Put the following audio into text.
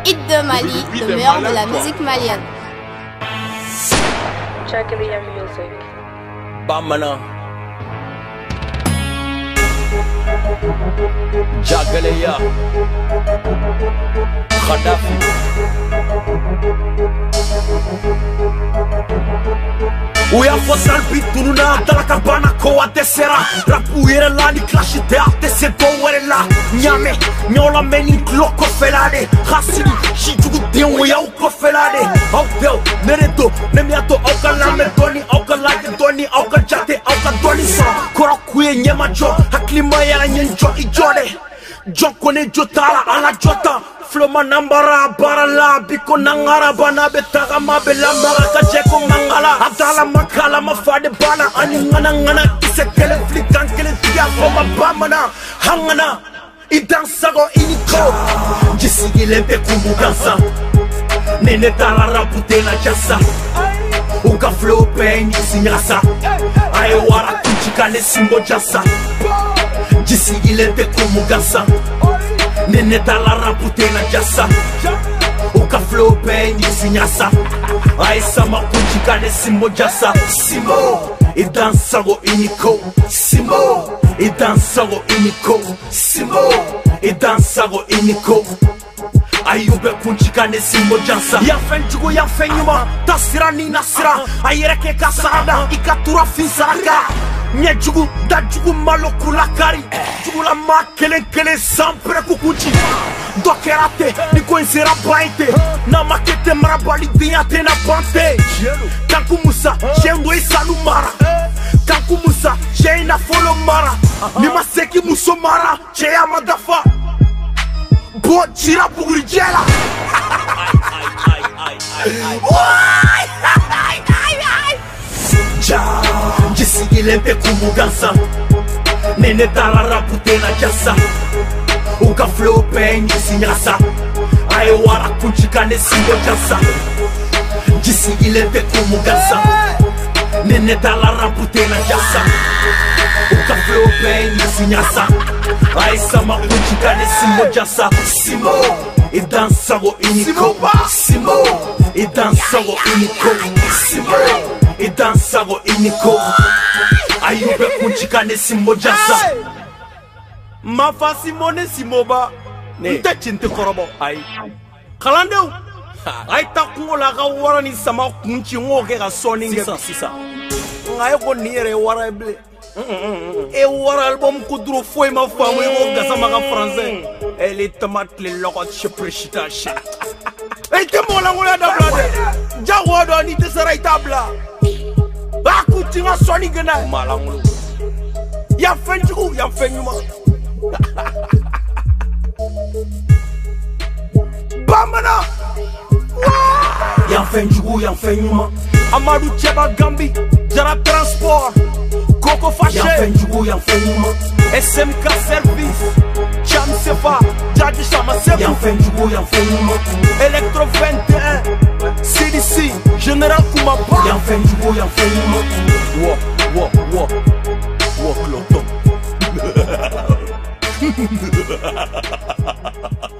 Hit de Mali, le meilleur de la musique malienne. Jagalia Music. Bamana Jagalia Khadafi Uya fosal bitununa dalaka bana ko atesera rapu yere la ni clash te ate se to were la nyame nyola meni kloko felade hasini shijugu den uya ko felade awdel nereto nemiato okala me doni okala ke doni okala jate okala doni sa koro kuye nyema jo haklima ya nyenjo ijode jokone jotala ala jota Floma nambara barala biko nangara bana betaga mabela maraka jeko mangala adala makala mafade bana ani ngana kisekele flikan kele tia foma bamana hangana idansago iniko jisigile pe kumbukansa nene tala rapute na jasa uka flow pe nyisinyasa aye wara kuchikane simbo jasa jisigile pe kumbukansa Nene tala rapute na jasa Uka flow pe nyisinyasa Aisama kunjikane simbo jasa Simo Idansago iniko Simo Idansago iniko Simo Idansago iniko Ayube kunjikane simbo jasa Yafenjugo yafenyuma Tasira ni nasira Ayereke kasarada Ikatura finsaraka Nyejugu dajugu malo kulakari Jugula makele sampre kukuchi Dokerate niko insera baite Na makete marabali diate na bante Kanku Musa jendo isalu mara Kanku Musa jena follow mara Nima seki muso mara Cheya madafa Bo jira bugri jela Jisigile pe kumugansa Nene tala rapute na jasa Uka flow pe nyisinyasa Aye wara kunchikane simbo jasa Jisigile pe kumugansa Nene tala rapute na jasa Uka flow pe nyisinyasa Aye sama kunchikane simbo jasa Simo Idansago iniko Simo Idansago iniko Simo Idansago iniko Ayube kunchikane simbo jasa Mafa simone simoba Nte chinte korobo Ay Kalandeu Ay takungo la ka wara ni sama kunchi ngoke ka soni nge Sisa Ngaye ko niere wara eble E wara album kuduro foi ma famu Ego gasa maka français Ele tomate le lokot shepreshita she E te mola ngola da blade Jago do ni te saray tabla Baku tinga soni gena Malangulu Ya fenjugu ya fenyuma Bamana Ya fenjugu ya fenyuma Amadou Cheba Gambi Jara Transport Coco Faché Ya fenjugu ya fenyuma SMK Service Cham Sefa Jaji Shama Sefa Ya fenjugu ya fenyuma Electro 21 CDC General Kumapa Ya fenjugu ya fenyuma Wo Cloton